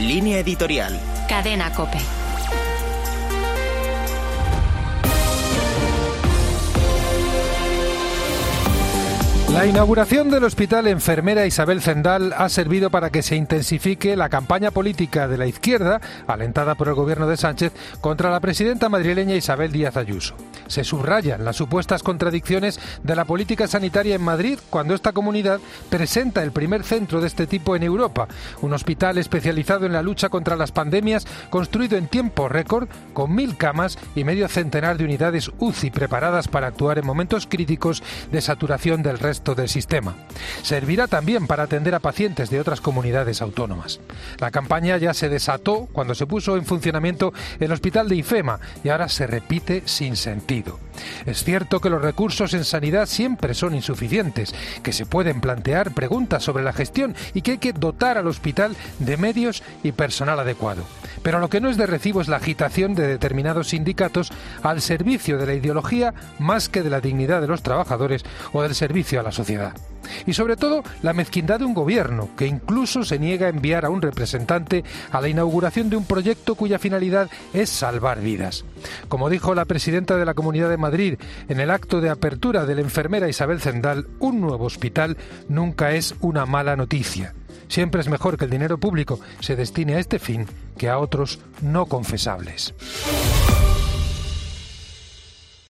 Línea editorial. Cadena COPE. La inauguración del Hospital Enfermera Isabel Zendal ha servido para que se intensifique la campaña política de la izquierda, alentada por el gobierno de Sánchez, contra la presidenta madrileña Isabel Díaz Ayuso. Se subrayan las supuestas contradicciones de la política sanitaria en Madrid cuando esta comunidad presenta el primer centro de este tipo en Europa, un hospital especializado en la lucha contra las pandemias, construido en tiempo récord, con 1.000 camas y medio centenar de unidades UCI preparadas para actuar en momentos críticos de saturación del resto del sistema. Servirá también para atender a pacientes de otras comunidades autónomas. La campaña ya se desató cuando se puso en funcionamiento el hospital de IFEMA y ahora se repite sin sentido. Es cierto que los recursos en sanidad siempre son insuficientes, que se pueden plantear preguntas sobre la gestión y que hay que dotar al hospital de medios y personal adecuado. Pero lo que no es de recibo es la agitación de determinados sindicatos al servicio de la ideología más que de la dignidad de los trabajadores o del servicio a la sociedad. Y sobre todo, la mezquindad de un gobierno que incluso se niega a enviar a un representante a la inauguración de un proyecto cuya finalidad es salvar vidas. Como dijo la presidenta de la Comunidad de Madrid en el acto de apertura de la enfermera Isabel Zendal, un nuevo hospital nunca es una mala noticia. Siempre es mejor que el dinero público se destine a este fin que a otros no confesables.